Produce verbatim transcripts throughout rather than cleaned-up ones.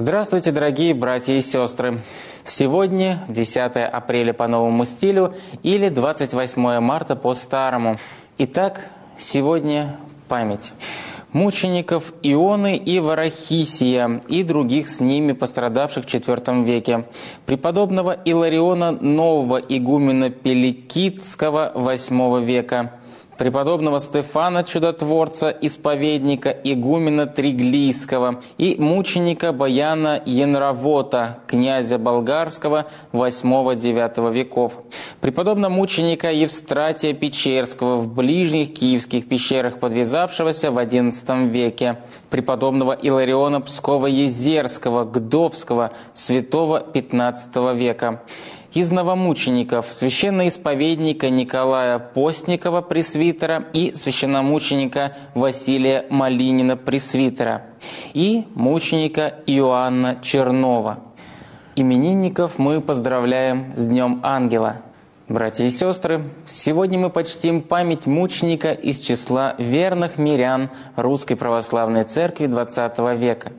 Здравствуйте, дорогие братья и сестры! Сегодня десятое апреля по новому стилю или двадцать восьмое марта по старому. Итак, сегодня память мучеников Ионы и Варахисия и других с ними пострадавших в четвёртом веке, преподобного Илариона Нового, игумена Пеликидского восьмого века, преподобного Стефана Чудотворца, исповедника, игумена Триглийского и мученика Бояна Янравота, князя Болгарского восьмого-девятого веков, преподобного мученика Евстратия Печерского в ближних киевских пещерах, подвязавшегося в одиннадцатом веке, преподобного Илариона Псково-Езерского, Гдовского, святого пятнадцатого века, из новомучеников священноисповедника Николая Постникова, пресвитера, и священномученика Василия Малинина, пресвитера, и мученика Иоанна Чернова. Именинников мы поздравляем с Днем Ангела. Братья и сестры, сегодня мы почтим память мученика из числа верных мирян Русской Православной Церкви двадцатого века.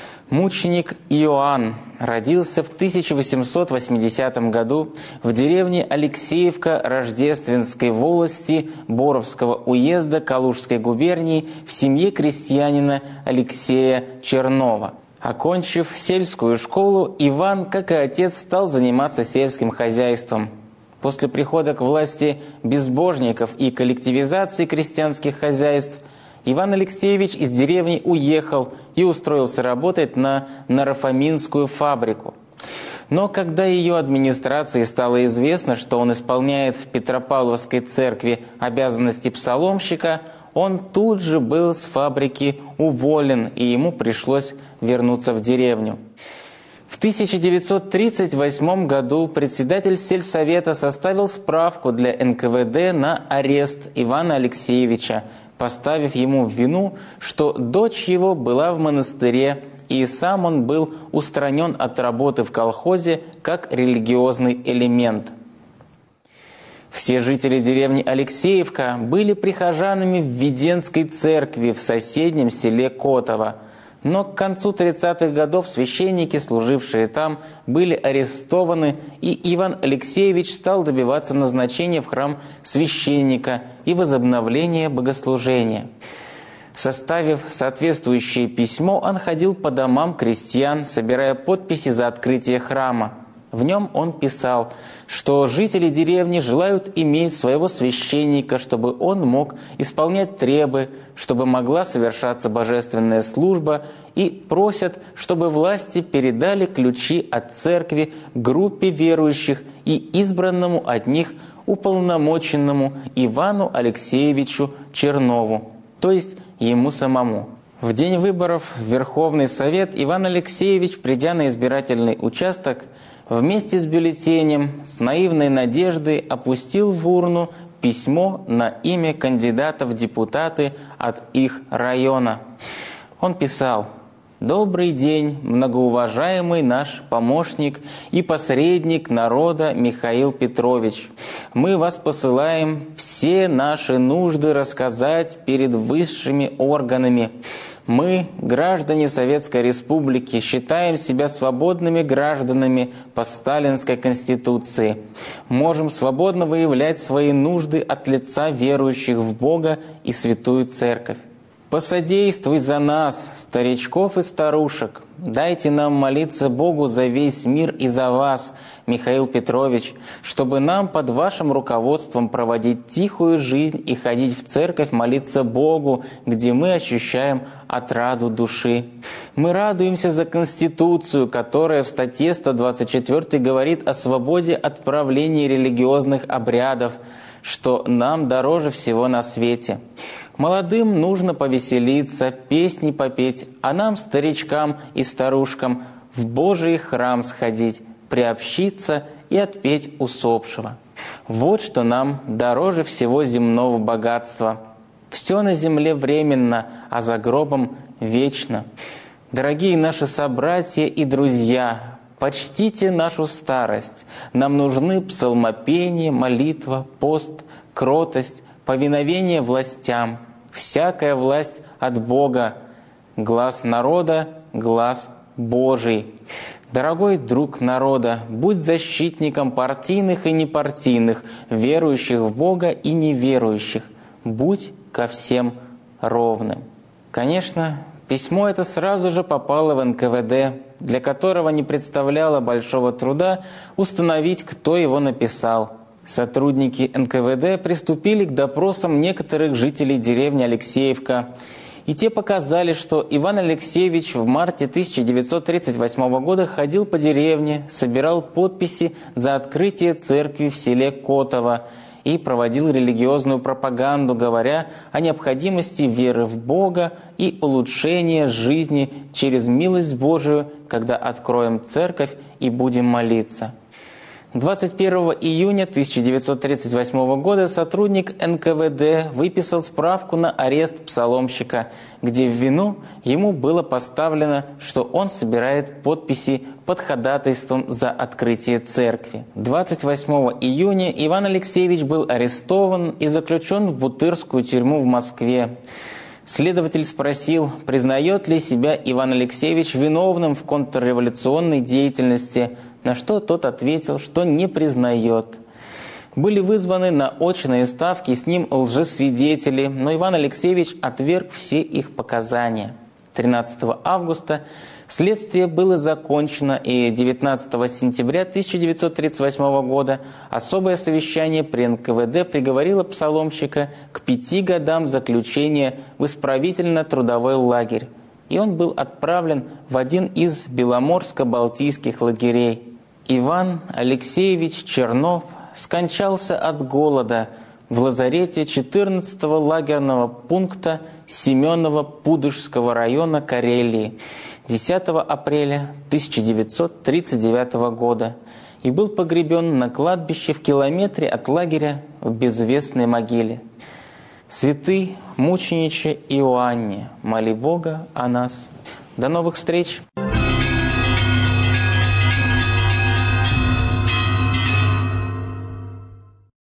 Мученик Иоанн родился в тысяча восемьсот восьмидесятом году в деревне Алексеевка Рождественской волости Боровского уезда Калужской губернии в семье крестьянина Алексея Чернова. Окончив сельскую школу, Иван, как и отец, стал заниматься сельским хозяйством. После прихода к власти безбожников и коллективизации крестьянских хозяйств Иван Алексеевич из деревни уехал и устроился работать на Нарафаминскую фабрику. Но когда ее администрации стало известно, что он исполняет в Петропавловской церкви обязанности псаломщика, он тут же был с фабрики уволен, и ему пришлось вернуться в деревню. В тысяча девятьсот тридцать восьмом году председатель сельсовета составил справку для эн ка вэ дэ на арест Ивана Алексеевича, поставив ему в вину, что дочь его была в монастыре, и сам он был устранен от работы в колхозе как религиозный элемент. Все жители деревни Алексеевка были прихожанами в Введенской церкви в соседнем селе Котово. Но к концу тридцатых годов священники, служившие там, были арестованы, и Иван Алексеевич стал добиваться назначения в храм священника и возобновления богослужения. Составив соответствующее письмо, он ходил по домам крестьян, собирая подписи за открытие храма. В нем он писал, что жители деревни желают иметь своего священника, чтобы он мог исполнять требы, чтобы могла совершаться божественная служба, и просят, чтобы власти передали ключи от церкви группе верующих и избранному от них уполномоченному Ивану Алексеевичу Чернову, то есть ему самому. В день выборов в Верховный Совет Иван Алексеевич, придя на избирательный участок, вместе с бюллетенем с наивной надеждой опустил в урну письмо на имя кандидата в депутаты от их района. Он писал: «Добрый день, многоуважаемый наш помощник и посредник народа Михаил Петрович. Мы вас посылаем все наши нужды рассказать перед высшими органами. Мы, граждане Советской Республики, считаем себя свободными гражданами по Сталинской Конституции. Можем свободно выявлять свои нужды от лица верующих в Бога и Святую Церковь. Посодействуй за нас, старичков и старушек. Дайте нам молиться Богу за весь мир и за вас, Михаил Петрович, чтобы нам под вашим руководством проводить тихую жизнь и ходить в церковь молиться Богу, где мы ощущаем отраду души. Мы радуемся за Конституцию, которая в статье сто двадцать четвёртой говорит о свободе отправления религиозных обрядов, что нам дороже всего на свете. Молодым нужно повеселиться, песни попеть, а нам, старичкам и старушкам, в Божий храм сходить, приобщиться и отпеть усопшего. Вот что нам дороже всего земного богатства. Все на земле временно, а за гробом вечно. Дорогие наши собратья и друзья, почтите нашу старость. Нам нужны псалмопение, молитва, пост, кротость, повиновение властям. Всякая власть от Бога, глас народа, глас Божий. Дорогой друг народа, будь защитником партийных и непартийных, верующих в Бога и неверующих. Будь ко всем ровным. Конечно, письмо это сразу же попало в эн ка вэ дэ, для которого не представляло большого труда установить, кто его написал. Сотрудники эн ка вэ дэ приступили к допросам некоторых жителей деревни Алексеевка, и те показали, что Иван Алексеевич в марте тысяча девятьсот тридцать восьмого года ходил по деревне, собирал подписи за открытие церкви в селе Котово и проводил религиозную пропаганду, говоря о необходимости веры в Бога и улучшения жизни через милость Божию, когда откроем церковь и будем молиться. двадцать первого июня тысяча девятьсот тридцать восьмого года сотрудник эн ка вэ дэ выписал справку на арест псаломщика, где в вину ему было поставлено, что он собирает подписи под ходатайством за открытие церкви. двадцать восьмого июня Иван Алексеевич был арестован и заключен в Бутырскую тюрьму в Москве. Следователь спросил, признает ли себя Иван Алексеевич виновным в контрреволюционной деятельности, на что тот ответил, что не признает. Были вызваны на очные ставки с ним лжесвидетели, но Иван Алексеевич отверг все их показания. тринадцатого августа следствие было закончено, и девятнадцатого сентября тысяча девятьсот тридцать восьмого года особое совещание при эн ка вэ дэ приговорило псаломщика к пяти годам заключения в исправительно-трудовой лагерь, и он был отправлен в один из беломорско-балтийских лагерей. Иван Алексеевич Чернов скончался от голода в лазарете четырнадцатого лагерного пункта Семеново-Пудожского района Карелии десятого апреля тысяча девятьсот тридцать девятого года и был погребен на кладбище в километре от лагеря в безвестной могиле. Святый мучениче Иоанне, моли Бога о нас. До новых встреч!